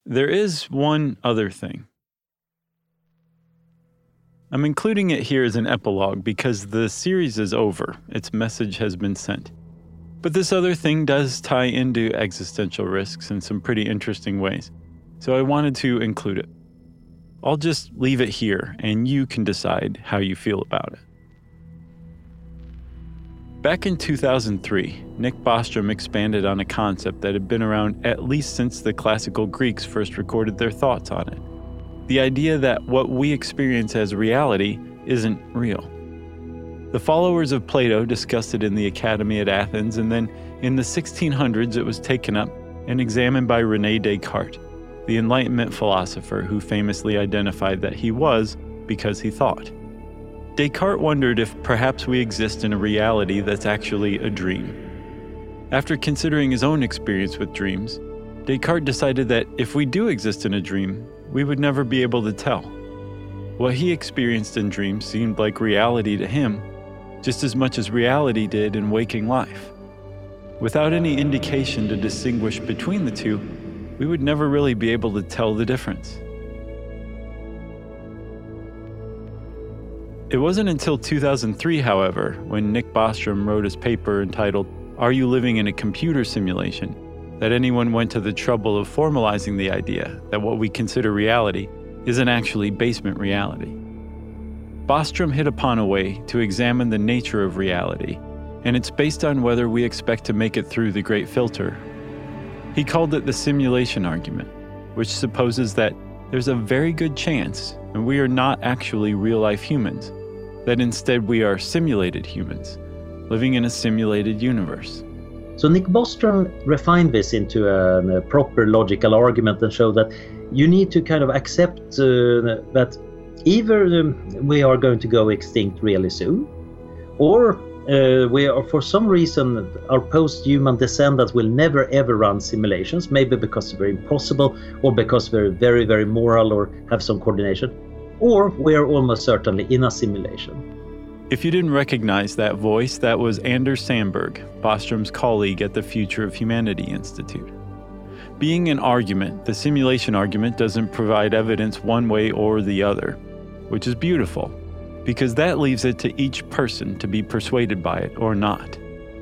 There is one other thing. I'm including it here as an epilogue because the series is over. Its message has been sent. But this other thing does tie into existential risks in some pretty interesting ways, so I wanted to include it. I'll just leave it here, and you can decide how you feel about it. Back in 2003, Nick Bostrom expanded on a concept that had been around at least since the classical Greeks first recorded their thoughts on it. The idea that what we experience as reality isn't real. The followers of Plato discussed it in the Academy at Athens, and then in the 1600s it was taken up and examined by René Descartes, the Enlightenment philosopher who famously identified that he was because he thought. Descartes wondered if perhaps we exist in a reality that's actually a dream. After considering his own experience with dreams, Descartes decided that if we do exist in a dream, we would never be able to tell. What he experienced in dreams seemed like reality to him, just as much as reality did in waking life. Without any indication to distinguish between the two, we would never really be able to tell the difference. It wasn't until 2003, however, when Nick Bostrom wrote his paper entitled, "Are You Living in a Computer Simulation?" that anyone went to the trouble of formalizing the idea that what we consider reality isn't actually basement reality. Bostrom hit upon a way to examine the nature of reality, and it's based on whether we expect to make it through the Great Filter. He called it the simulation argument, which supposes that there's a very good chance that we are not actually real-life humans, that instead we are simulated humans, living in a simulated universe. So Nick Bostrom refined this into a proper logical argument and showed that you need to kind of accept that either we are going to go extinct really soon, or we are, for some reason, our post-human descendants will never ever run simulations, maybe because they're impossible, or because they're very, very moral or have some coordination, or we are almost certainly in a simulation. If you didn't recognize that voice, that was Anders Sandberg, Bostrom's colleague at the Future of Humanity Institute. Being an argument, the simulation argument doesn't provide evidence one way or the other, which is beautiful, because that leaves it to each person to be persuaded by it or not.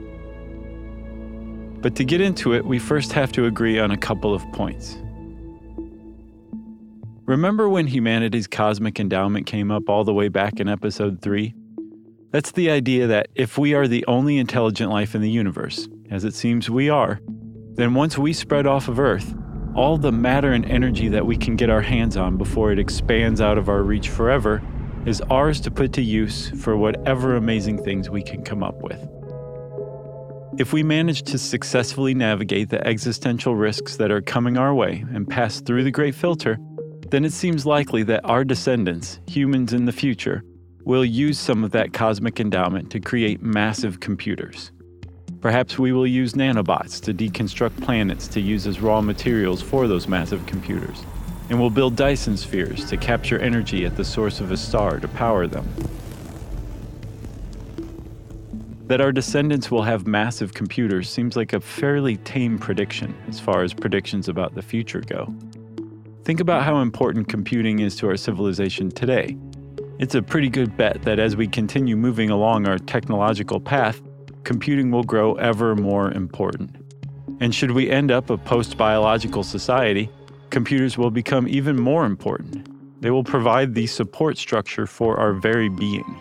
But to get into it, we first have to agree on a couple of points. Remember when humanity's cosmic endowment came up all the way back in episode 3? That's the idea that if we are the only intelligent life in the universe, as it seems we are, then once we spread off of Earth, all the matter and energy that we can get our hands on before it expands out of our reach forever is ours to put to use for whatever amazing things we can come up with. If we manage to successfully navigate the existential risks that are coming our way and pass through the Great Filter, then it seems likely that our descendants, humans in the future, will use some of that cosmic endowment to create massive computers. Perhaps we will use nanobots to deconstruct planets to use as raw materials for those massive computers, and we'll build Dyson spheres to capture energy at the source of a star to power them. That our descendants will have massive computers seems like a fairly tame prediction as far as predictions about the future go. Think about how important computing is to our civilization today. It's a pretty good bet that as we continue moving along our technological path, computing will grow ever more important. And should we end up a post-biological society, computers will become even more important. They will provide the support structure for our very being.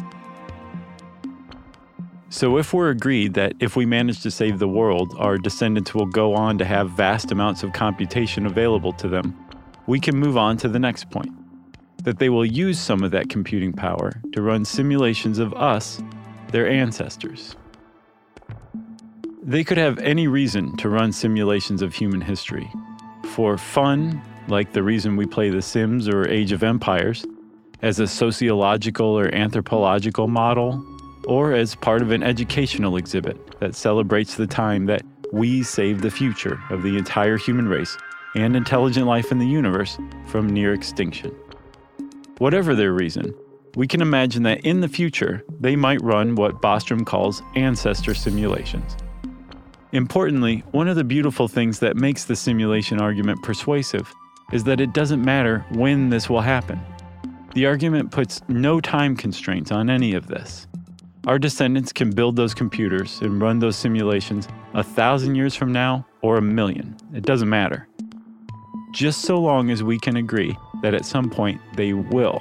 So if we're agreed that if we manage to save the world, our descendants will go on to have vast amounts of computation available to them, we can move on to the next point. That they will use some of that computing power to run simulations of us, their ancestors. They could have any reason to run simulations of human history. For fun, like the reason we play The Sims or Age of Empires, as a sociological or anthropological model, or as part of an educational exhibit that celebrates the time that we saved the future of the entire human race and intelligent life in the universe from near extinction. Whatever their reason, we can imagine that in the future, they might run what Bostrom calls ancestor simulations. Importantly, one of the beautiful things that makes the simulation argument persuasive is that it doesn't matter when this will happen. The argument puts no time constraints on any of this. Our descendants can build those computers and run those simulations 1,000 years from now or 1,000,000. It doesn't matter. Just so long as we can agree that at some point they will.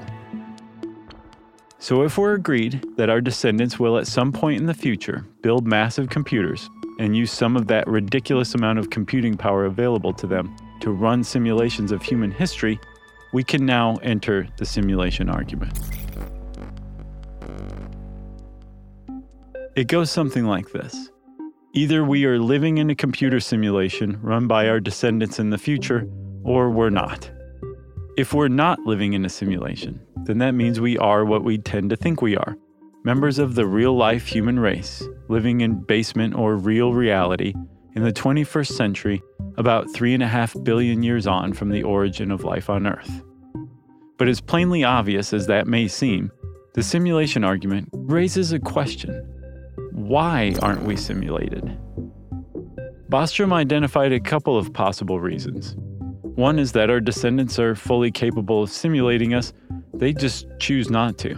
So if we're agreed that our descendants will at some point in the future build massive computers and use some of that ridiculous amount of computing power available to them to run simulations of human history, we can now enter the simulation argument. It goes something like this. Either we are living in a computer simulation run by our descendants in the future, or we're not. If we're not living in a simulation, then that means we are what we tend to think we are, members of the real-life human race, living in basement or real reality in the 21st century, about 3.5 billion years on from the origin of life on Earth. But as plainly obvious as that may seem, the simulation argument raises a question. Why aren't we simulated? Bostrom identified a couple of possible reasons. One is that our descendants are fully capable of simulating us, they just choose not to.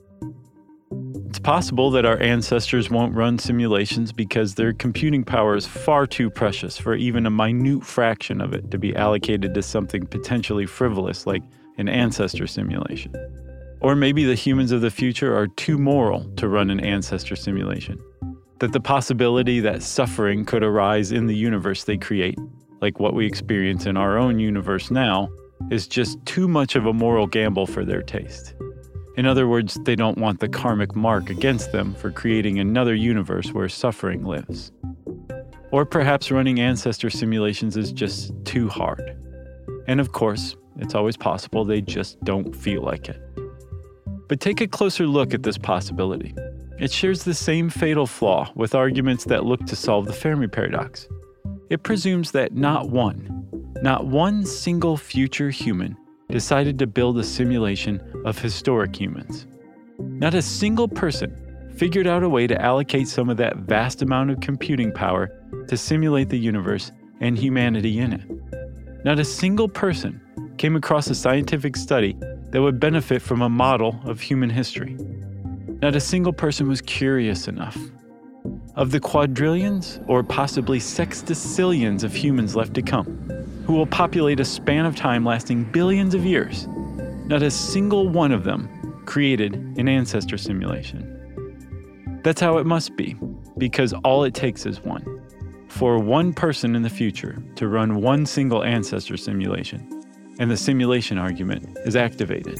It's possible that our ancestors won't run simulations because their computing power is far too precious for even a minute fraction of it to be allocated to something potentially frivolous like an ancestor simulation. Or maybe the humans of the future are too moral to run an ancestor simulation. That the possibility that suffering could arise in the universe they create, like what we experience in our own universe now, is just too much of a moral gamble for their taste. In other words, they don't want the karmic mark against them for creating another universe where suffering lives. Or perhaps running ancestor simulations is just too hard. And of course, it's always possible they just don't feel like it. But take a closer look at this possibility. It shares the same fatal flaw with arguments that look to solve the Fermi paradox. It presumes that not one single future human decided to build a simulation of historic humans. Not a single person figured out a way to allocate some of that vast amount of computing power to simulate the universe and humanity in it. Not a single person came across a scientific study that would benefit from a model of human history. Not a single person was curious enough. Of the quadrillions or possibly sextillions of humans left to come, who will populate a span of time lasting billions of years, not a single one of them created an ancestor simulation. That's how it must be, because all it takes is one. For one person in the future to run one single ancestor simulation, and the simulation argument is activated.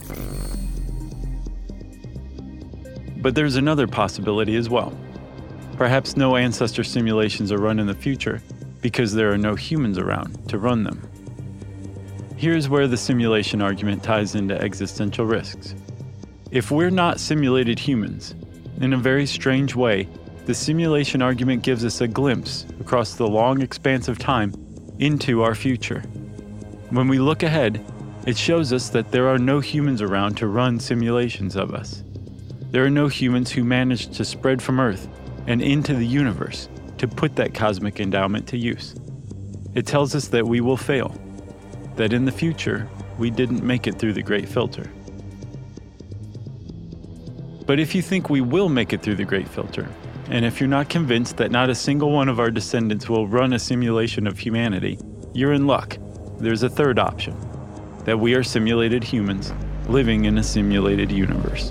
But there's another possibility as well. Perhaps no ancestor simulations are run in the future because there are no humans around to run them. Here's where the simulation argument ties into existential risks. If we're not simulated humans, in a very strange way, the simulation argument gives us a glimpse across the long expanse of time into our future. When we look ahead, it shows us that there are no humans around to run simulations of us. There are no humans who managed to spread from Earth and into the universe to put that cosmic endowment to use. It tells us that we will fail, that in the future, we didn't make it through the Great Filter. But if you think we will make it through the Great Filter, and if you're not convinced that not a single one of our descendants will run a simulation of humanity, you're in luck. There's a third option, that we are simulated humans living in a simulated universe.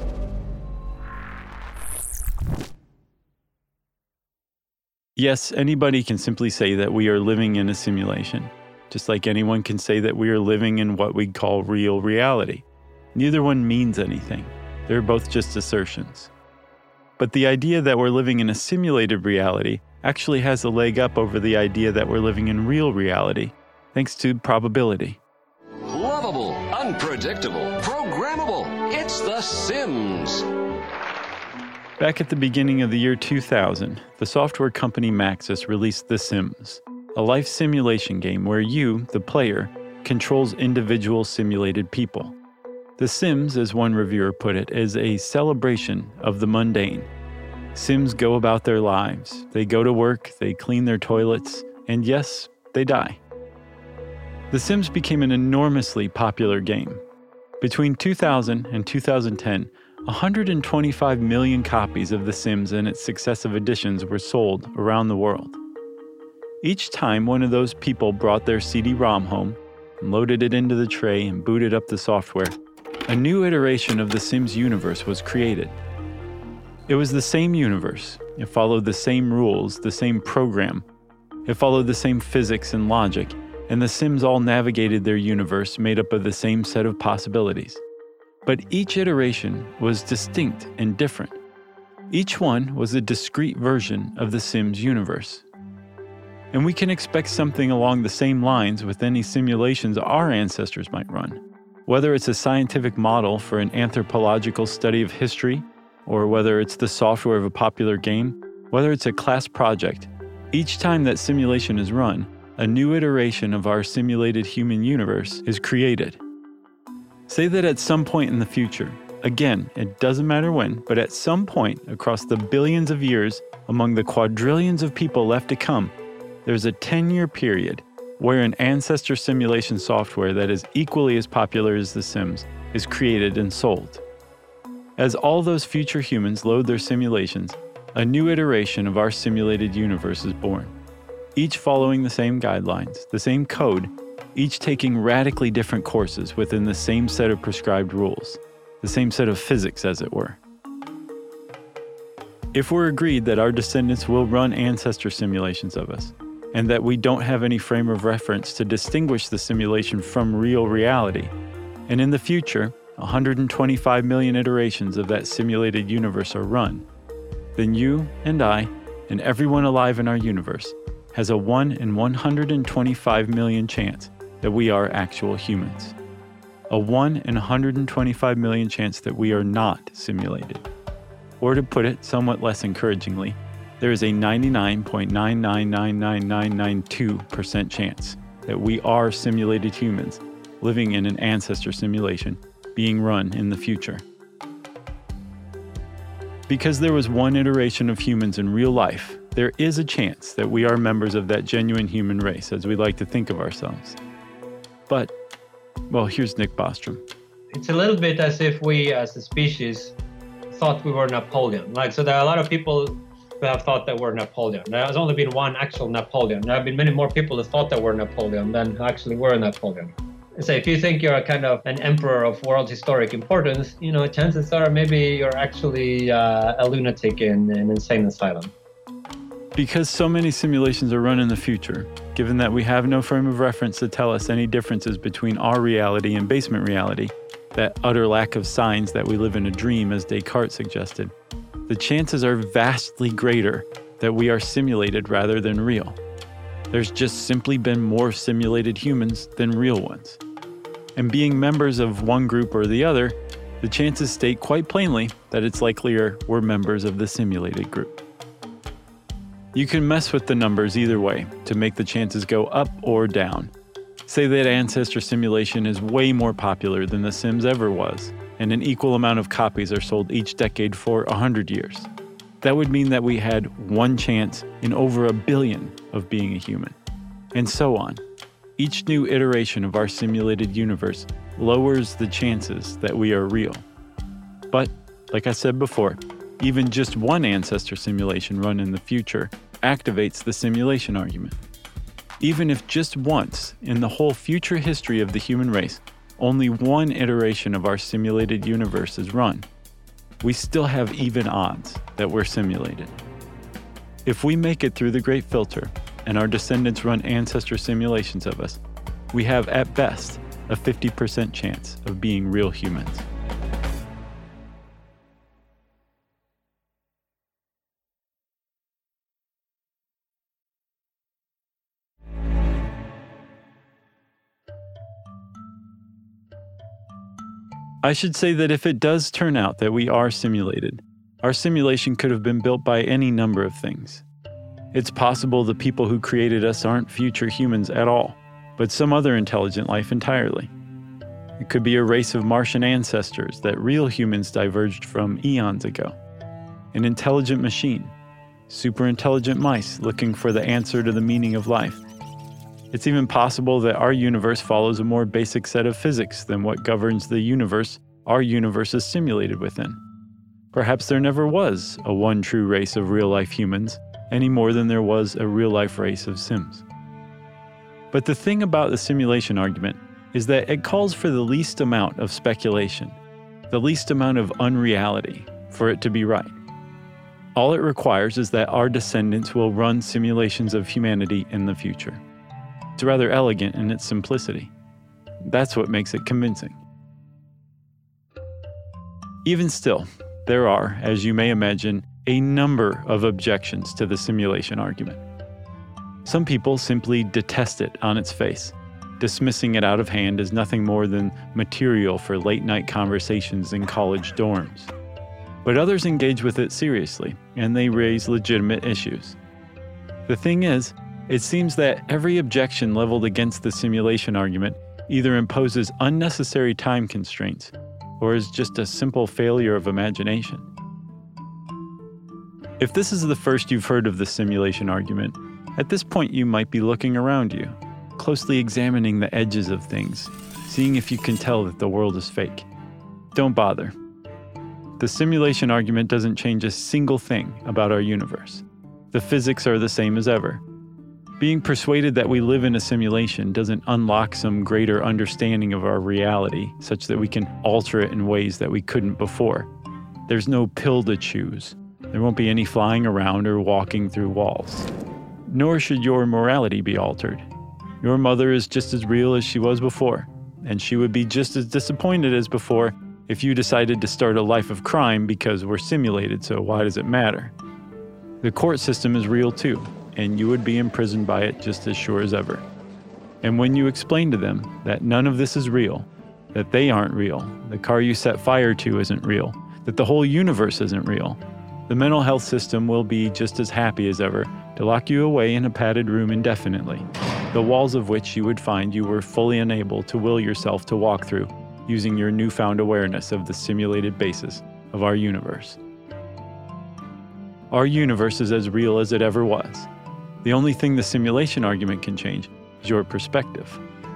Yes, anybody can simply say that we are living in a simulation, just like anyone can say that we are living in what we call real reality. Neither one means anything. They're both just assertions. But the idea that we're living in a simulated reality actually has a leg up over the idea that we're living in real reality, thanks to probability. Lovable, unpredictable, programmable. It's The Sims. Back at the beginning of the year 2000, the software company Maxis released The Sims, a life simulation game where you, the player, controls individual simulated people. The Sims, as one reviewer put it, is a celebration of the mundane. Sims go about their lives. They go to work, they clean their toilets, and yes, they die. The Sims became an enormously popular game. Between 2000 and 2010, 125 million copies of The Sims and its successive editions were sold around the world. Each time one of those people brought their CD-ROM home, and loaded it into the tray and booted up the software, a new iteration of the Sims universe was created. It was the same universe. It followed the same rules, the same program. It followed the same physics and logic, and the Sims all navigated their universe made up of the same set of possibilities. But each iteration was distinct and different. Each one was a discrete version of the Sims universe. And we can expect something along the same lines with any simulations our ancestors might run. Whether it's a scientific model for an anthropological study of history, or whether it's the software of a popular game, whether it's a class project, each time that simulation is run, a new iteration of our simulated human universe is created. Say that at some point in the future, again, it doesn't matter when, but at some point across the billions of years, among the quadrillions of people left to come, there's a 10-year period where an ancestor simulation software that is equally as popular as The Sims is created and sold. As all those future humans load their simulations, a new iteration of our simulated universe is born, each following the same guidelines, the same code, each taking radically different courses within the same set of prescribed rules, the same set of physics, as it were. If we're agreed that our descendants will run ancestor simulations of us, and that we don't have any frame of reference to distinguish the simulation from real reality, and in the future, 125 million iterations of that simulated universe are run, then you and I, and everyone alive in our universe, has a 1 in 125 million chance that we are actual humans. A 1 in 125 million chance that we are not simulated. Or to put it somewhat less encouragingly, there is a 99.9999992% chance that we are simulated humans living in an ancestor simulation being run in the future. Because there was one iteration of humans in real life, there is a chance that we are members of that genuine human race, as we like to think of ourselves. But, well, here's Nick Bostrom. It's a little bit as if we, as a species, thought we were Napoleon. So there are a lot of people who have thought that we're Napoleon. There has only been one actual Napoleon. There have been many more people who thought that we're Napoleon than who actually were Napoleon. So if you think you're a kind of an emperor of world historic importance, chances are maybe you're actually a lunatic in an insane asylum. Because so many simulations are run in the future, given that we have no frame of reference to tell us any differences between our reality and basement reality, that utter lack of signs that we live in a dream, as Descartes suggested, the chances are vastly greater that we are simulated rather than real. There's just simply been more simulated humans than real ones. And being members of one group or the other, the chances state quite plainly that it's likelier we're members of the simulated group. You can mess with the numbers either way to make the chances go up or down. Say that ancestor simulation is way more popular than The Sims ever was, and an equal amount of copies are sold each decade for 100 years. That would mean that we had one chance in over 1 billion of being a human, and so on. Each new iteration of our simulated universe lowers the chances that we are real. But, like I said before, even just one ancestor simulation run in the future activates the simulation argument. Even if just once in the whole future history of the human race, only one iteration of our simulated universe is run, we still have even odds that we're simulated. If we make it through the Great Filter and our descendants run ancestor simulations of us, we have at best a 50% chance of being real humans. I should say that if it does turn out that we are simulated, our simulation could have been built by any number of things. It's possible the people who created us aren't future humans at all, but some other intelligent life entirely. It could be a race of Martian ancestors that real humans diverged from eons ago. an intelligent machine, super intelligent mice looking for the answer to the meaning of life. It's even possible that our universe follows a more basic set of physics than what governs the universe our universe is simulated within. Perhaps there never was a one true race of real-life humans, any more than there was a real-life race of Sims. But the thing about the simulation argument is that it calls for the least amount of speculation, the least amount of unreality for it to be right. All it requires is that our descendants will run simulations of humanity in the future. It's rather elegant in its simplicity. That's what makes it convincing. Even still, there are, as you may imagine, a number of objections to the simulation argument. Some people simply detest it on its face, dismissing it out of hand as nothing more than material for late-night conversations in college dorms. But others engage with it seriously, and they raise legitimate issues. The thing is, it seems that every objection leveled against the simulation argument either imposes unnecessary time constraints or is just a simple failure of imagination. If this is the first you've heard of the simulation argument, at this point you might be looking around you, closely examining the edges of things, seeing if you can tell that the world is fake. Don't bother. The simulation argument doesn't change a single thing about our universe. The physics are the same as ever. Being persuaded that we live in a simulation doesn't unlock some greater understanding of our reality such that we can alter it in ways that we couldn't before. There's no pill to choose. There won't be any flying around or walking through walls. Nor should your morality be altered. Your mother is just as real as she was before, and she would be just as disappointed as before if you decided to start a life of crime because we're simulated, so why does it matter? The court system is real too, and you would be imprisoned by it just as sure as ever. And when you explain to them that none of this is real, that they aren't real, the car you set fire to isn't real, that the whole universe isn't real, the mental health system will be just as happy as ever to lock you away in a padded room indefinitely, the walls of which you would find you were fully unable to will yourself to walk through using your newfound awareness of the simulated basis of our universe. Our universe is as real as it ever was. The only thing the simulation argument can change is your perspective.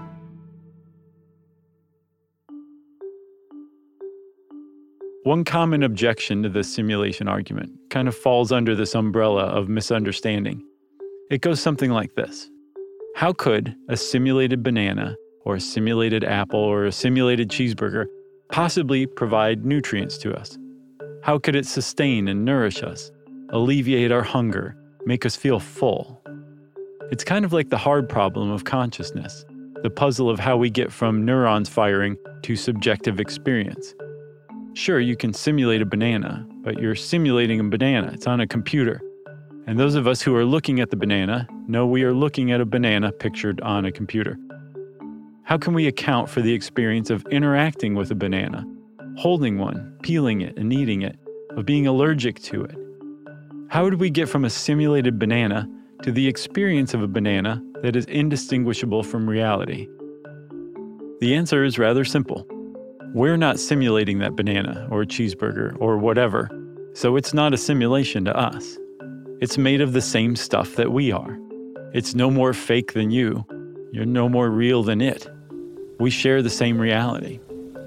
One common objection to the simulation argument kind of falls under this umbrella of misunderstanding. It goes something like this. How could a simulated banana, or a simulated apple, or a simulated cheeseburger possibly provide nutrients to us? How could it sustain and nourish us, alleviate our hunger, make us feel full? It's kind of like the hard problem of consciousness, the puzzle of how we get from neurons firing to subjective experience. Sure, you can simulate a banana, but you're simulating a banana. It's on a computer. And those of us who are looking at the banana know we are looking at a banana pictured on a computer. How can we account for the experience of interacting with a banana, holding one, peeling it, and eating it, of being allergic to it? How would we get from a simulated banana to the experience of a banana that is indistinguishable from reality? The answer is rather simple. We're not simulating that banana or cheeseburger or whatever, so it's not a simulation to us. It's made of the same stuff that we are. It's no more fake than you. You're no more real than it. We share the same reality.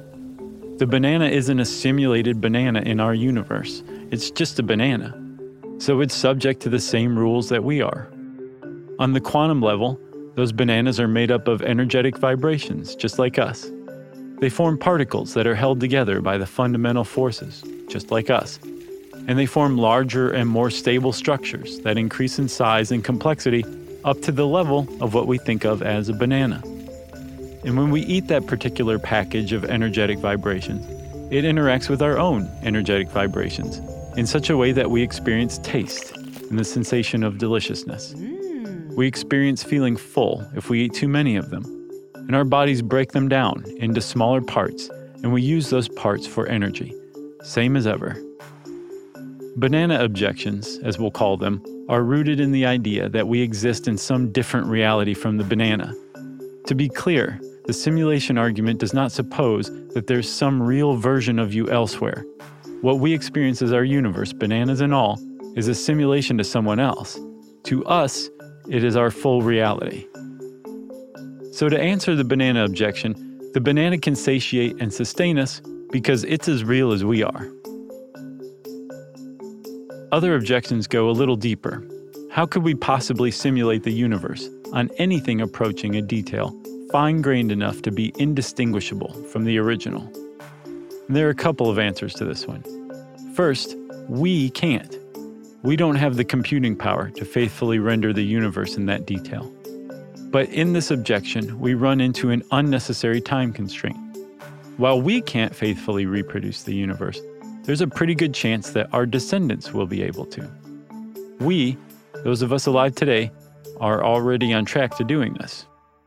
The banana isn't a simulated banana in our universe. It's just a banana. So it's subject to the same rules that we are. On the quantum level, those bananas are made up of energetic vibrations, just like us. They form particles that are held together by the fundamental forces, just like us. And they form larger and more stable structures that increase in size and complexity up to the level of what we think of as a banana. And when we eat that particular package of energetic vibrations, it interacts with our own energetic vibrations in such a way that we experience taste and the sensation of deliciousness. We experience feeling full if we eat too many of them, and our bodies break them down into smaller parts, and we use those parts for energy, same as ever. Banana objections, as we'll call them, are rooted in the idea that we exist in some different reality from the banana. To be clear, the simulation argument does not suppose that there's some real version of you elsewhere. what we experience as our universe, bananas and all, is a simulation to someone else. To us, it is our full reality. So to answer the banana objection, the banana can satiate and sustain us because it's as real as we are. Other objections go a little deeper. How could we possibly simulate the universe on anything approaching a detail fine-grained enough to be indistinguishable from the original? And there are a couple of answers to this one. First, we can't. We don't have the computing power to faithfully render the universe in that detail. But in this objection, we run into an unnecessary time constraint. While we can't faithfully reproduce the universe, there's a pretty good chance that our descendants will be able to. We, those of us alive today, are already on track to doing this.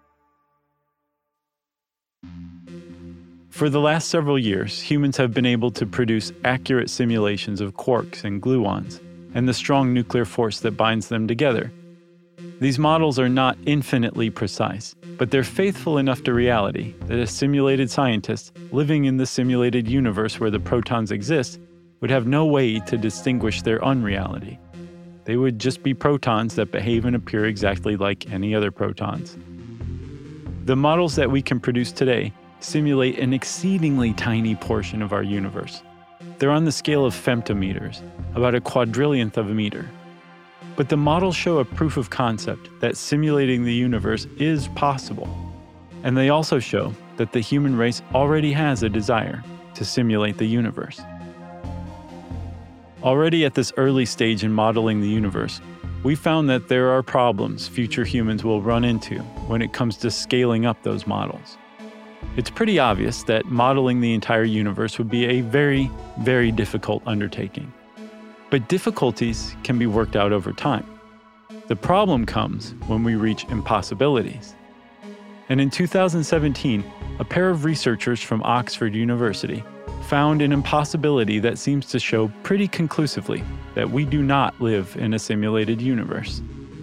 For the last several years, humans have been able to produce accurate simulations of quarks and gluons, and the strong nuclear force that binds them together. These models are not infinitely precise, but they're faithful enough to reality that a simulated scientist living in the simulated universe where the protons exist would have no way to distinguish their unreality. They would just be protons that behave and appear exactly like any other protons. The models that we can produce today simulate an exceedingly tiny portion of our universe. They're on the scale of femtometers, about a quadrillionth of a meter. But the models show a proof of concept that simulating the universe is possible. And they also show that the human race already has a desire to simulate the universe. Already at this early stage in modeling the universe, we found that there are problems future humans will run into when it comes to scaling up those models. It's pretty obvious that modeling the entire universe would be a very, very difficult undertaking. But difficulties can be worked out over time. The problem comes when we reach impossibilities. And in 2017, a pair of researchers from Oxford University found an impossibility that seems to show pretty conclusively that we do not live in a simulated universe.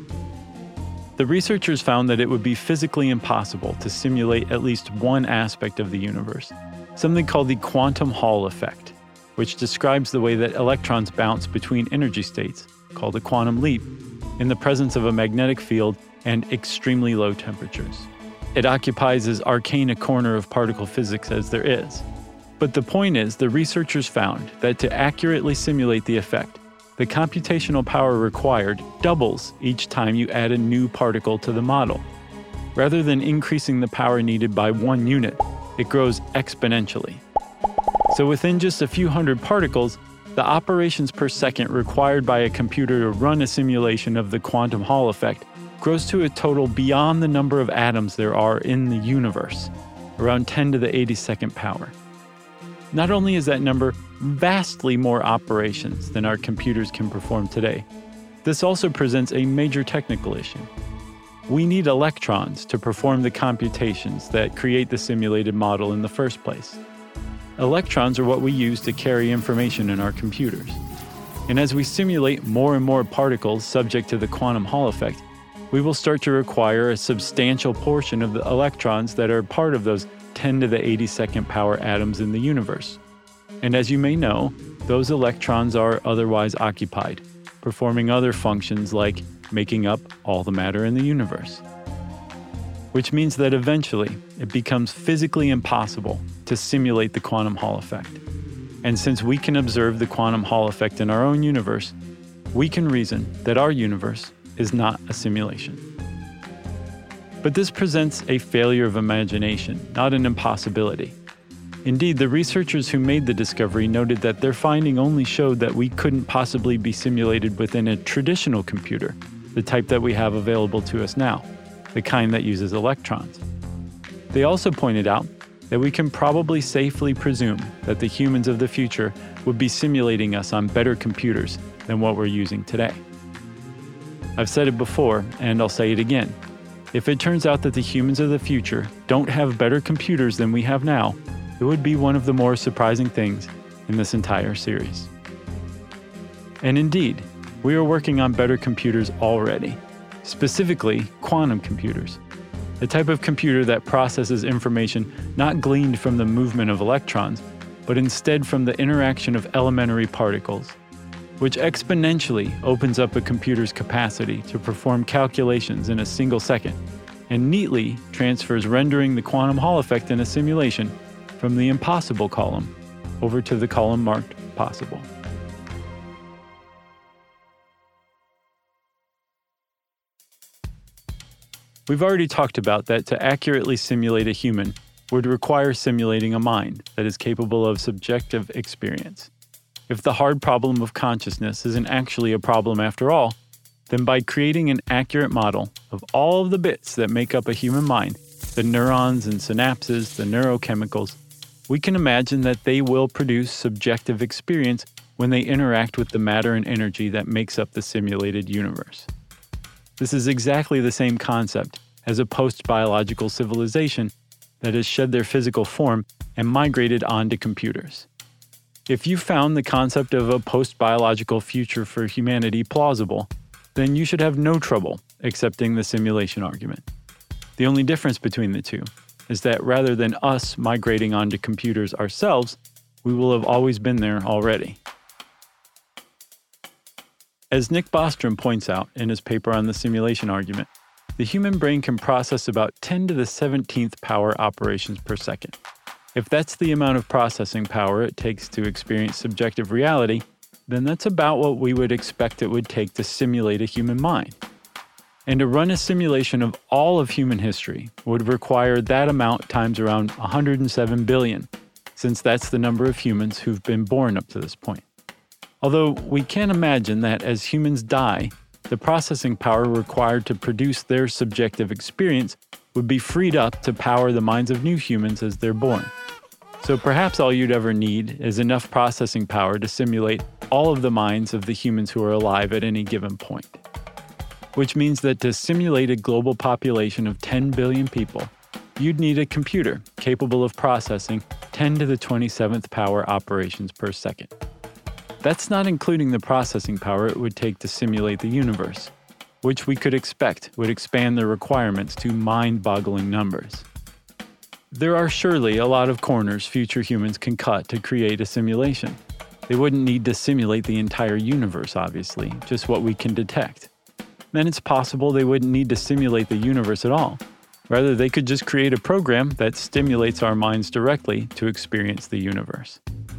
The researchers found that it would be physically impossible to simulate at least one aspect of the universe, something called the quantum Hall effect, which describes the way that electrons bounce between energy states, called a quantum leap, in the presence of a magnetic field and extremely low temperatures. It occupies as arcane a corner of particle physics as there is. But the point is, the researchers found that to accurately simulate the effect, the computational power required doubles each time you add a new particle to the model. Rather than increasing the power needed by 1 unit, it grows exponentially. So within just a few hundred particles, the operations per second required by a computer to run a simulation of the quantum Hall effect grows to a total beyond the number of atoms there are in the universe, around 10 to the 82nd power. Not only is that number vastly more operations than our computers can perform today, this also presents a major technical issue. We need electrons to perform the computations that create the simulated model in the first place. Electrons are what we use to carry information in our computers. And as we simulate more and more particles subject to the quantum Hall effect, we will start to require a substantial portion of the electrons that are part of those 10 to the 82nd power atoms in the universe. And as you may know, those electrons are otherwise occupied, performing other functions like making up all the matter in the universe. Which means that eventually it becomes physically impossible to simulate the quantum Hall effect. And since we can observe the quantum Hall effect in our own universe, we can reason that our universe is not a simulation. But this presents a failure of imagination, not an impossibility. Indeed, the researchers who made the discovery noted that their finding only showed that we couldn't possibly be simulated within a traditional computer, the type that we have available to us now, the kind that uses electrons. They also pointed out that we can probably safely presume that the humans of the future would be simulating us on better computers than what we're using today. I've said it before, and I'll say it again. If it turns out that the humans of the future don't have better computers than we have now, it would be one of the more surprising things in this entire series. And indeed, we are working on better computers already, specifically quantum computers, a type of computer that processes information not gleaned from the movement of electrons, but instead from the interaction of elementary particles, which exponentially opens up a computer's capacity to perform calculations in a single second, and neatly transfers rendering the quantum Hall effect in a simulation from the impossible column over to the column marked possible. We've already talked about that to accurately simulate a human would require simulating a mind that is capable of subjective experience. If the hard problem of consciousness isn't actually a problem after all, then by creating an accurate model of all of the bits that make up a human mind, the neurons and synapses, the neurochemicals, we can imagine that they will produce subjective experience when they interact with the matter and energy that makes up the simulated universe. This is exactly the same concept as a post-biological civilization that has shed their physical form and migrated onto computers. If you found the concept of a post-biological future for humanity plausible, then you should have no trouble accepting the simulation argument. The only difference between the two is that rather than us migrating onto computers ourselves, we will have always been there already. As Nick Bostrom points out in his paper on the simulation argument, the human brain can process about 10 to the 17th power operations per second. If that's the amount of processing power it takes to experience subjective reality, then that's about what we would expect it would take to simulate a human mind. And to run a simulation of all of human history would require that amount times around 107 billion, since that's the number of humans who've been born up to this point. Although we can imagine that as humans die, the processing power required to produce their subjective experience would be freed up to power the minds of new humans as they're born. So perhaps all you'd ever need is enough processing power to simulate all of the minds of the humans who are alive at any given point. Which means that to simulate a global population of 10 billion people, you'd need a computer capable of processing 10 to the 27th power operations per second. That's not including the processing power it would take to simulate the universe, which we could expect would expand the requirements to mind-boggling numbers. There are surely a lot of corners future humans can cut to create a simulation. They wouldn't need to simulate the entire universe, obviously, just what we can detect. Then it's possible they wouldn't need to simulate the universe at all. Rather, they could just create a program that stimulates our minds directly to experience the universe.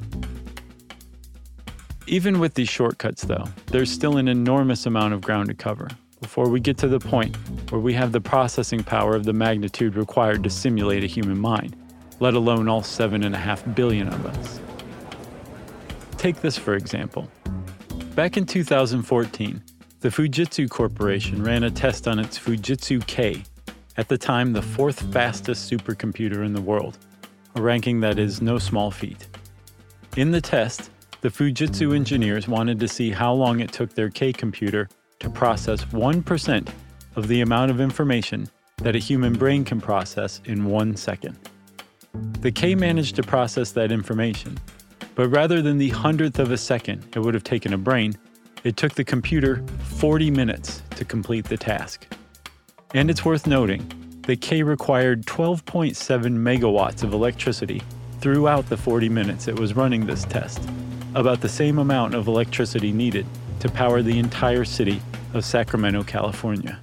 Even with these shortcuts, though, there's still an enormous amount of ground to cover before we get to the point where we have the processing power of the magnitude required to simulate a human mind, let alone all 7.5 billion of us. Take this for example. Back in 2014, the Fujitsu Corporation ran a test on its Fujitsu K, at the time the fourth fastest supercomputer in the world, a ranking that is no small feat. In the test, the Fujitsu engineers wanted to see how long it took their K computer to process 1% of the amount of information that a human brain can process in 1 second. The K managed to process that information, but rather than the 100th of a second it would have taken a brain, it took the computer 40 minutes to complete the task. And it's worth noting, the K required 12.7 megawatts of electricity throughout the 40 minutes it was running this test, about the same amount of electricity needed to power the entire city of Sacramento, California.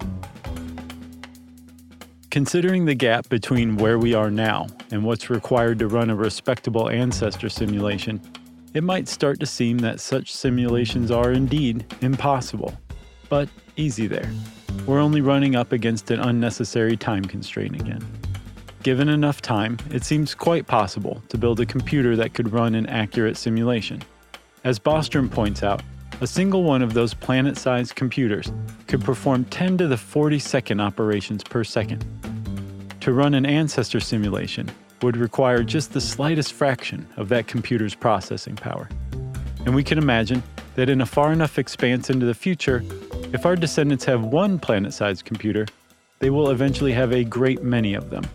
Considering the gap between where we are now and what's required to run a respectable ancestor simulation, it might start to seem that such simulations are indeed impossible. But easy there. We're only running up against an unnecessary time constraint again. Given enough time, it seems quite possible to build a computer that could run an accurate simulation. As Bostrom points out, a single one of those planet-sized computers could perform 10 to the 42nd operations per second. To run an ancestor simulation would require just the slightest fraction of that computer's processing power. And we can imagine that in a far enough expanse into the future, if our descendants have one planet-sized computer, they will eventually have a great many of them.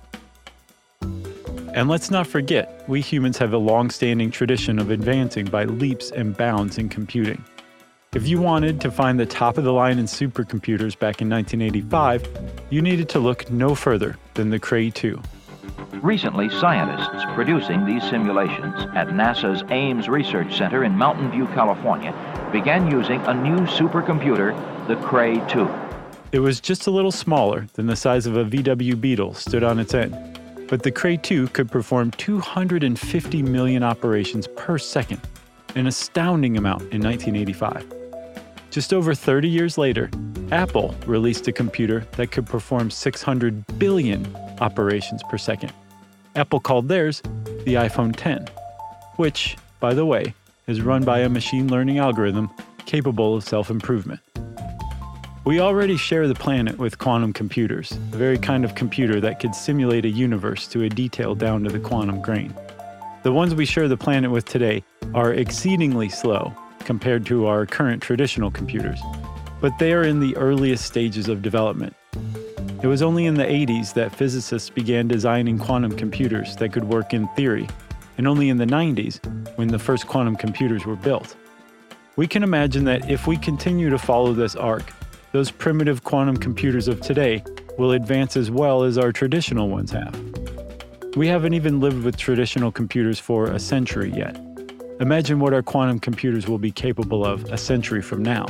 And let's not forget, we humans have a long-standing tradition of advancing by leaps and bounds in computing. If you wanted to find the top of the line in supercomputers back in 1985, you needed to look no further than the Cray 2. Recently, scientists producing these simulations at NASA's Ames Research Center in Mountain View, California, began using a new supercomputer, the Cray 2. It was just a little smaller than the size of a VW Beetle stood on its end, but the Cray 2 could perform 250 million operations per second, an astounding amount in 1985. Just over 30 years later, Apple released a computer that could perform 600 billion operations per second. Apple called theirs the iPhone X, which, by the way, is run by a machine learning algorithm capable of self-improvement. We already share the planet with quantum computers, the very kind of computer that could simulate a universe to a detail down to the quantum grain. The ones we share the planet with today are exceedingly slow compared to our current traditional computers, but they are in the earliest stages of development. It was only in the 80s that physicists began designing quantum computers that could work in theory, and only in the 90s when the first quantum computers were built. We can imagine that if we continue to follow this arc, those primitive quantum computers of today will advance as well as our traditional ones have. We haven't even lived with traditional computers for a century yet. Imagine what our quantum computers will be capable of a century from now.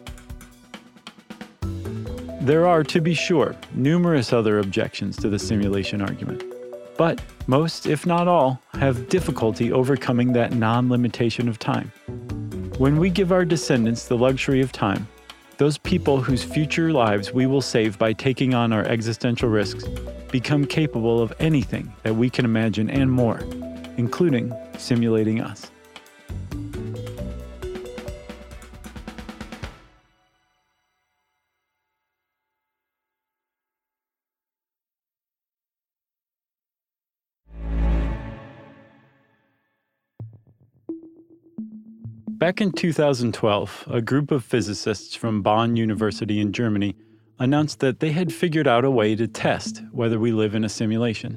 There are, to be sure, numerous other objections to the simulation argument, but most, if not all, have difficulty overcoming that non-limitation of time. When we give our descendants the luxury of time, those people whose future lives we will save by taking on our existential risks become capable of anything that we can imagine and more, including simulating us. Back in 2012, a group of physicists from Bonn University in Germany announced that they had figured out a way to test whether we live in a simulation.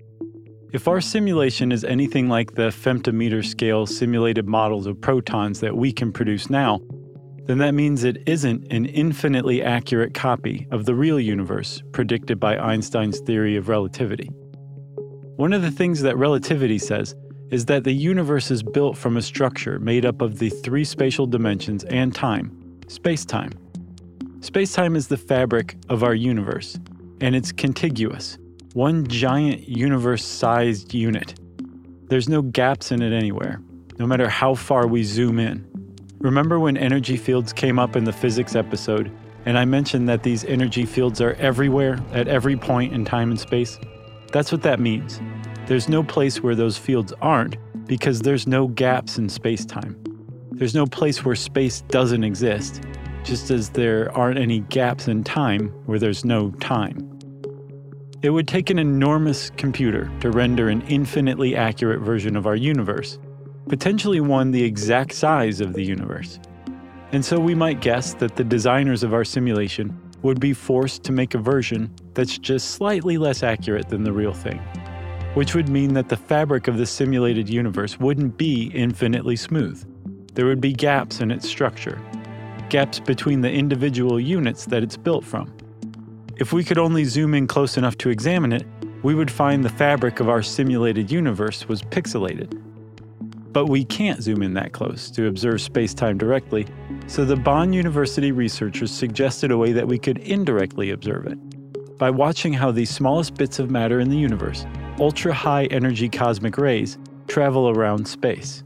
If our simulation is anything like the femtometer scale simulated models of protons that we can produce now, then that means it isn't an infinitely accurate copy of the real universe predicted by Einstein's theory of relativity. One of the things that relativity says is that the universe is built from a structure made up of the three spatial dimensions and time, space-time. Space-time is the fabric of our universe, and it's contiguous, one giant universe-sized unit. There's no gaps in it anywhere, no matter how far we zoom in. Remember when energy fields came up in the physics episode, and I mentioned that these energy fields are everywhere, at every point in time and space? That's what that means. There's no place where those fields aren't because there's no gaps in space-time. There's no place where space doesn't exist, just as there aren't any gaps in time where there's no time. It would take an enormous computer to render an infinitely accurate version of our universe, potentially one the exact size of the universe. And so we might guess that the designers of our simulation would be forced to make a version that's just slightly less accurate than the real thing, which would mean that the fabric of the simulated universe wouldn't be infinitely smooth. There would be gaps in its structure, gaps between the individual units that it's built from. If we could only zoom in close enough to examine it, we would find the fabric of our simulated universe was pixelated. But we can't zoom in that close to observe space-time directly, so the Bonn University researchers suggested a way that we could indirectly observe it, by watching how the smallest bits of matter in the universe, ultra-high energy cosmic rays, travel around space.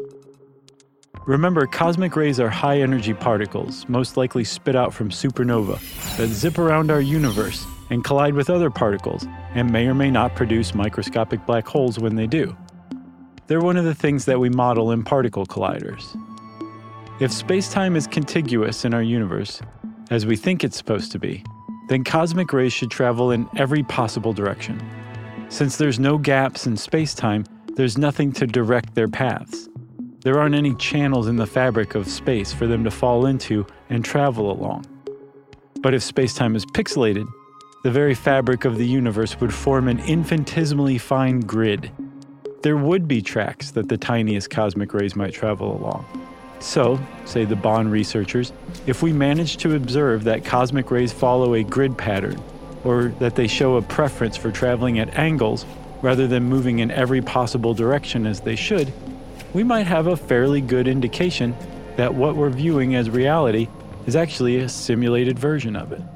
Remember, cosmic rays are high-energy particles, most likely spit out from supernova, that zip around our universe and collide with other particles, and may or may not produce microscopic black holes when they do. They're one of the things that we model in particle colliders. If space-time is contiguous in our universe, as we think it's supposed to be, then cosmic rays should travel in every possible direction. Since there's no gaps in space-time, there's nothing to direct their paths. There aren't any channels in the fabric of space for them to fall into and travel along. But if space-time is pixelated, the very fabric of the universe would form an infinitesimally fine grid. There would be tracks that the tiniest cosmic rays might travel along. So, say the Bonn researchers, if we manage to observe that cosmic rays follow a grid pattern, or that they show a preference for traveling at angles, rather than moving in every possible direction as they should, we might have a fairly good indication that what we're viewing as reality is actually a simulated version of it.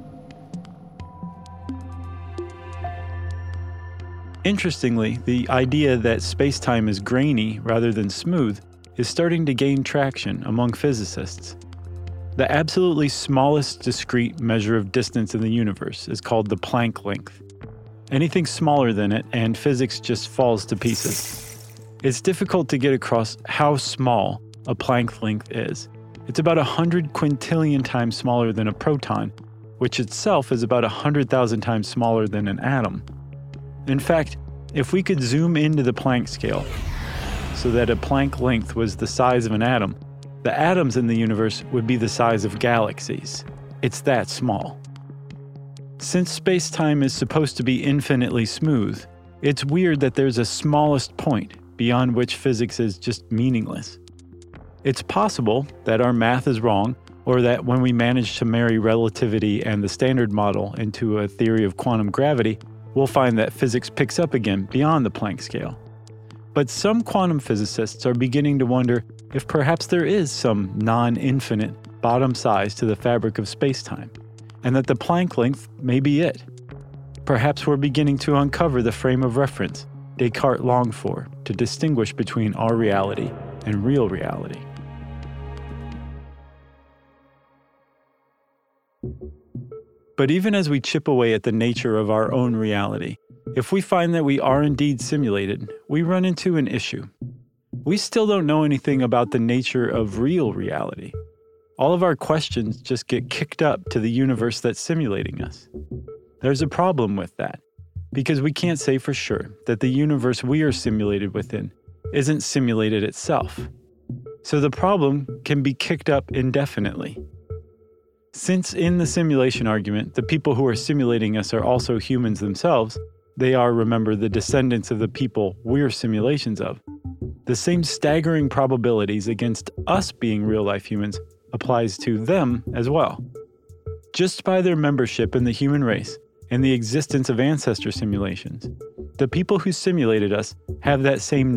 Interestingly, the idea that space-time is grainy rather than smooth is starting to gain traction among physicists. The absolutely smallest discrete measure of distance in the universe is called the Planck length. Anything smaller than it, and physics just falls to pieces. It's difficult to get across how small a Planck length is. It's about 100 quintillion times smaller than a proton, which itself is about 100,000 times smaller than an atom. In fact, if we could zoom into the Planck scale so that a Planck length was the size of an atom, the atoms in the universe would be the size of galaxies. It's that small. Since space-time is supposed to be infinitely smooth, it's weird that there's a smallest point beyond which physics is just meaningless. It's possible that our math is wrong, or that when we manage to marry relativity and the Standard Model into a theory of quantum gravity, we'll find that physics picks up again beyond the Planck scale. But some quantum physicists are beginning to wonder if perhaps there is some non-infinite bottom size to the fabric of space-time, and that the Planck length may be it. Perhaps we're beginning to uncover the frame of reference Descartes longed for to distinguish between our reality and real reality. But even as we chip away at the nature of our own reality, if we find that we are indeed simulated, we run into an issue. We still don't know anything about the nature of real reality. All of our questions just get kicked up to the universe that's simulating us. There's a problem with that, because we can't say for sure that the universe we are simulated within isn't simulated itself. So the problem can be kicked up indefinitely. Since in the simulation argument, the people who are simulating us are also humans themselves, they are, remember, the descendants of the people we're simulations of. The same staggering probabilities against us being real-life humans applies to them as well. Just by their membership in the human race and the existence of ancestor simulations, the people who simulated us have that same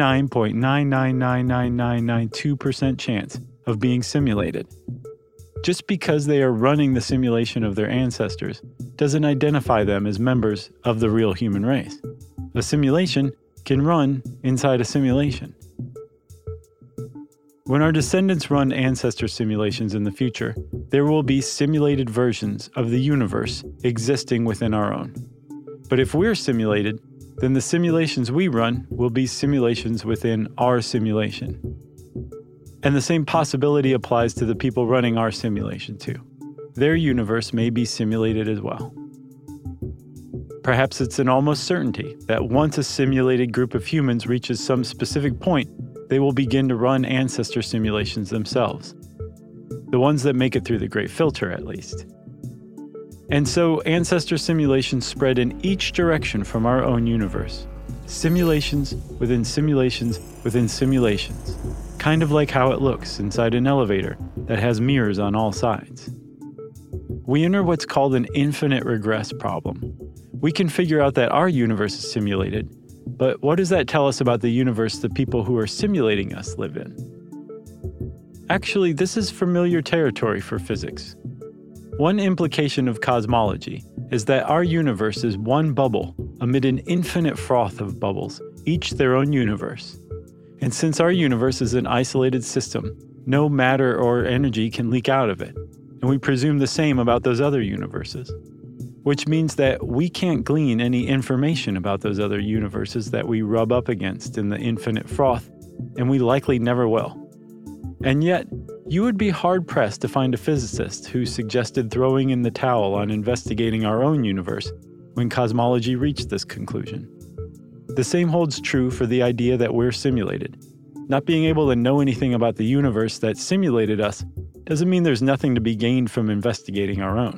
99.9999992% chance of being simulated. Just because they are running the simulation of their ancestors doesn't identify them as members of the real human race. A simulation can run inside a simulation. When our descendants run ancestor simulations in the future, there will be simulated versions of the universe existing within our own. But if we're simulated, then the simulations we run will be simulations within our simulation. And the same possibility applies to the people running our simulation too. Their universe may be simulated as well. Perhaps it's an almost certainty that once a simulated group of humans reaches some specific point, they will begin to run ancestor simulations themselves. The ones that make it through the Great Filter, at least. And so ancestor simulations spread in each direction from our own universe. Simulations within simulations within simulations. Kind of like how it looks inside an elevator that has mirrors on all sides. We enter what's called an infinite regress problem. We can figure out that our universe is simulated, but what does that tell us about the universe the people who are simulating us live in? Actually, this is familiar territory for physics. One implication of cosmology is that our universe is one bubble amid an infinite froth of bubbles, each their own universe. And since our universe is an isolated system, no matter or energy can leak out of it, and we presume the same about those other universes. Which means that we can't glean any information about those other universes that we rub up against in the infinite froth, and we likely never will. And yet, you would be hard-pressed to find a physicist who suggested throwing in the towel on investigating our own universe when cosmology reached this conclusion. The same holds true for the idea that we're simulated. Not being able to know anything about the universe that simulated us doesn't mean there's nothing to be gained from investigating our own.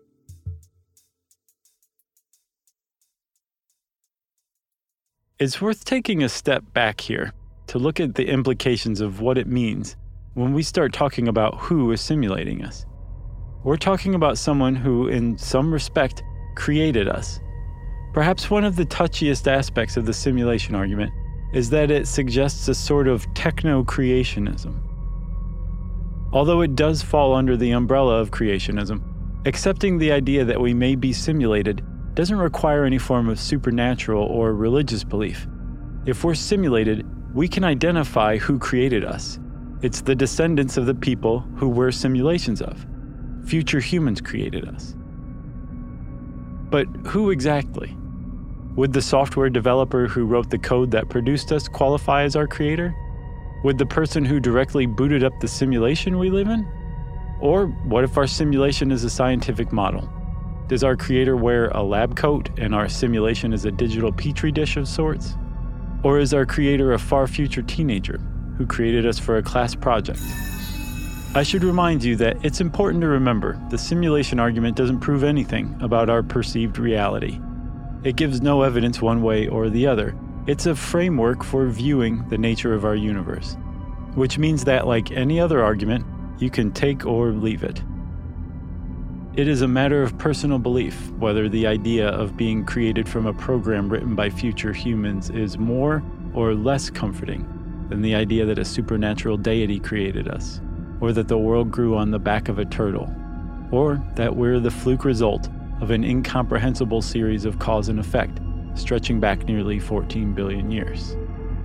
It's worth taking a step back here to look at the implications of what it means when we start talking about who is simulating us. We're talking about someone who, in some respect, created us. Perhaps one of the touchiest aspects of the simulation argument is that it suggests a sort of techno-creationism. Although it does fall under the umbrella of creationism, accepting the idea that we may be simulated doesn't require any form of supernatural or religious belief. If we're simulated, we can identify who created us. It's the descendants of the people who we're simulations of. Future humans created us. But who exactly? Would the software developer who wrote the code that produced us qualify as our creator? Would the person who directly booted up the simulation we live in? Or what if our simulation is a scientific model? Does our creator wear a lab coat and our simulation is a digital petri dish of sorts? Or is our creator a far future teenager who created us for a class project? I should remind you that it's important to remember the simulation argument doesn't prove anything about our perceived reality. It gives no evidence one way or the other. It's a framework for viewing the nature of our universe, which means that, like any other argument, you can take or leave it. It is a matter of personal belief whether the idea of being created from a program written by future humans is more or less comforting than the idea that a supernatural deity created us, or that the world grew on the back of a turtle, or that we're the fluke result of an incomprehensible series of cause and effect stretching back nearly 14 billion years.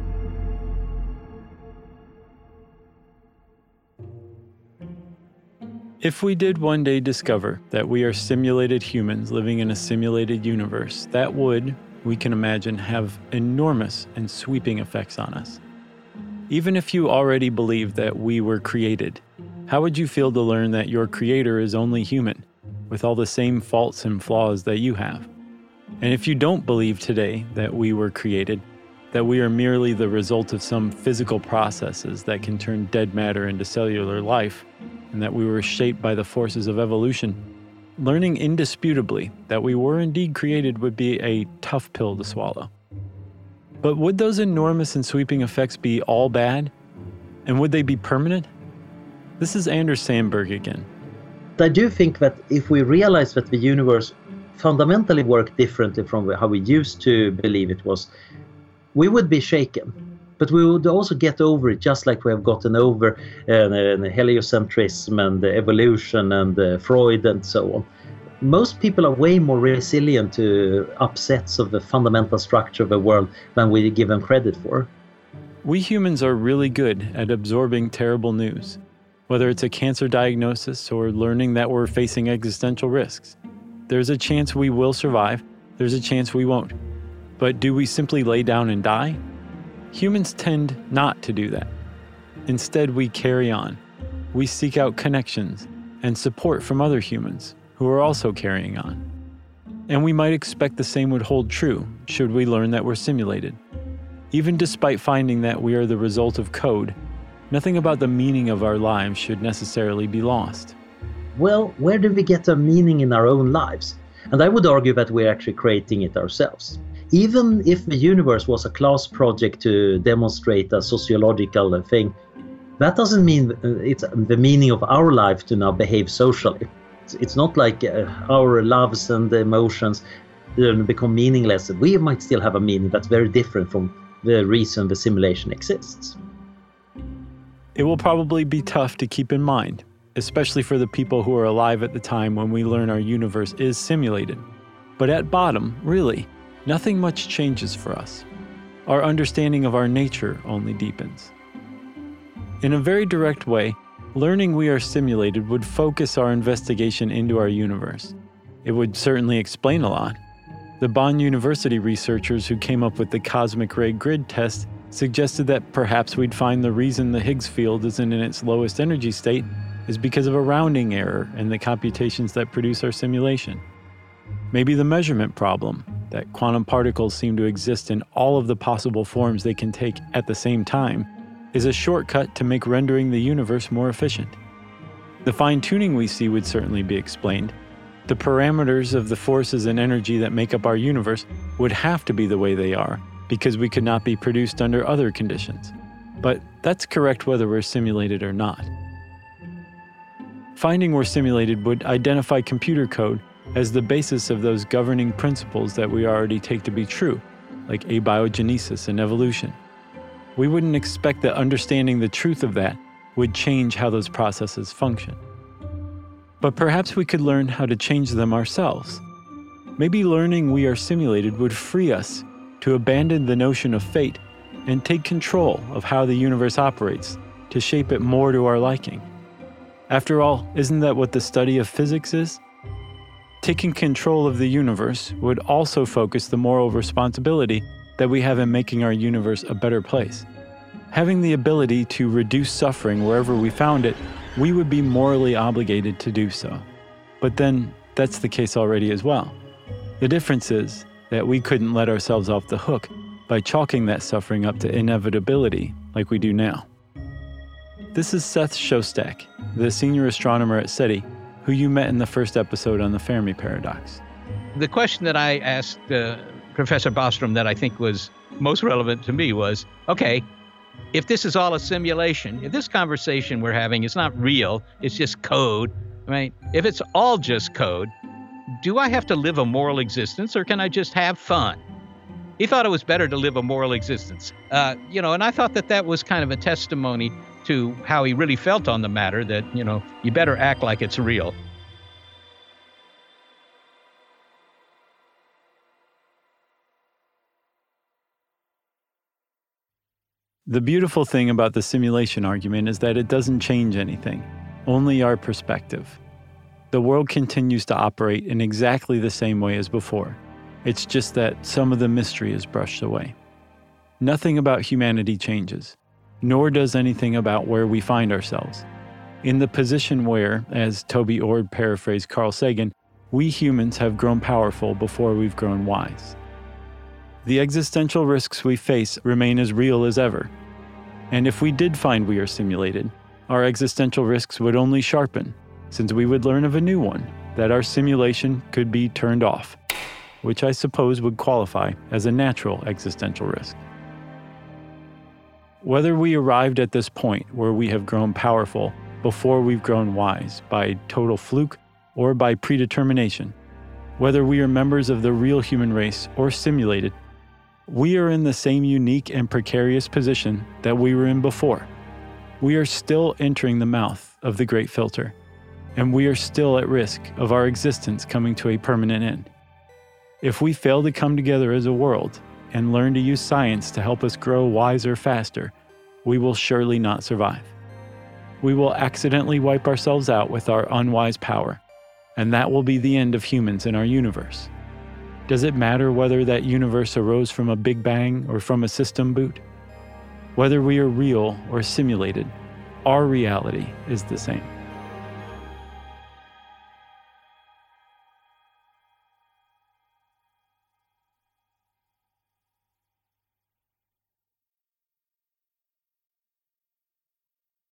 If we did one day discover that we are simulated humans living in a simulated universe, that would, we can imagine, have enormous and sweeping effects on us. Even if you already believe that we were created, how would you feel to learn that your creator is only human, with all the same faults and flaws that you have? And if you don't believe today that we were created, that we are merely the result of some physical processes that can turn dead matter into cellular life, and that we were shaped by the forces of evolution, learning indisputably that we were indeed created would be a tough pill to swallow. But would those enormous and sweeping effects be all bad? And would they be permanent? This is Anders Sandberg again. I do think that if we realize that the universe fundamentally worked differently from how we used to believe it was, we would be shaken. But we would also get over it, just like we have gotten over heliocentrism and evolution and Freud and so on. Most people are way more resilient to upsets of the fundamental structure of the world than we give them credit for. We humans are really good at absorbing terrible news, whether it's a cancer diagnosis or learning that we're facing existential risks. There's a chance we will survive, there's a chance we won't. But do we simply lay down and die? Humans tend not to do that. Instead, we carry on. We seek out connections and support from other humans who are also carrying on. And we might expect the same would hold true should we learn that we're simulated. Even despite finding that we are the result of code, nothing about the meaning of our lives should necessarily be lost. Well, where do we get a meaning in our own lives? And I would argue that we're actually creating it ourselves. Even if the universe was a class project to demonstrate a sociological thing, that doesn't mean it's the meaning of our life to now behave socially. It's not like our loves and emotions become meaningless. We might still have a meaning that's very different from the reason the simulation exists. It will probably be tough to keep in mind, especially for the people who are alive at the time when we learn our universe is simulated. But at bottom, really, nothing much changes for us. Our understanding of our nature only deepens. In a very direct way, learning we are simulated would focus our investigation into our universe. It would certainly explain a lot. The Bonn University researchers who came up with the cosmic ray grid test suggested that perhaps we'd find the reason the Higgs field isn't in its lowest energy state is because of a rounding error in the computations that produce our simulation. Maybe the measurement problem, that quantum particles seem to exist in all of the possible forms they can take at the same time, is a shortcut to make rendering the universe more efficient. The fine-tuning we see would certainly be explained. The parameters of the forces and energy that make up our universe would have to be the way they are, because we could not be produced under other conditions. But that's correct whether we're simulated or not. Finding we're simulated would identify computer code as the basis of those governing principles that we already take to be true, like abiogenesis and evolution. We wouldn't expect that understanding the truth of that would change how those processes function. But perhaps we could learn how to change them ourselves. Maybe learning we are simulated would free us to abandon the notion of fate and take control of how the universe operates to shape it more to our liking. After all, isn't that what the study of physics is? Taking control of the universe would also focus the moral responsibility that we have in making our universe a better place. Having the ability to reduce suffering wherever we found it, we would be morally obligated to do so. But then, that's the case already as well. The difference is that we couldn't let ourselves off the hook by chalking that suffering up to inevitability like we do now. This is Seth Shostak, the senior astronomer at SETI, who you met in the first episode on the Fermi paradox. The question that I asked Professor Bostrom that I think was most relevant to me was, okay, if this is all a simulation, if this conversation we're having is not real, it's just code, right? If it's all just code, do I have to live a moral existence or can I just have fun? He thought it was better to live a moral existence. And I thought that was kind of a testimony to how he really felt on the matter, that, you better act like it's real. The beautiful thing about the simulation argument is that it doesn't change anything, only our perspective. The world continues to operate in exactly the same way as before. It's just that some of the mystery is brushed away. Nothing about humanity changes, nor does anything about where we find ourselves. In the position where, as Toby Ord paraphrased Carl Sagan, we humans have grown powerful before we've grown wise. The existential risks we face remain as real as ever. And if we did find we are simulated, our existential risks would only sharpen, since we would learn of a new one, that our simulation could be turned off, which I suppose would qualify as a natural existential risk. Whether we arrived at this point where we have grown powerful before we've grown wise by total fluke or by predetermination, whether we are members of the real human race or simulated, we are in the same unique and precarious position that we were in before. We are still entering the mouth of the great filter, and we are still at risk of our existence coming to a permanent end. If we fail to come together as a world and learn to use science to help us grow wiser faster, we will surely not survive. We will accidentally wipe ourselves out with our unwise power, and that will be the end of humans in our universe. Does it matter whether that universe arose from a Big Bang or from a system boot? Whether we are real or simulated, our reality is the same.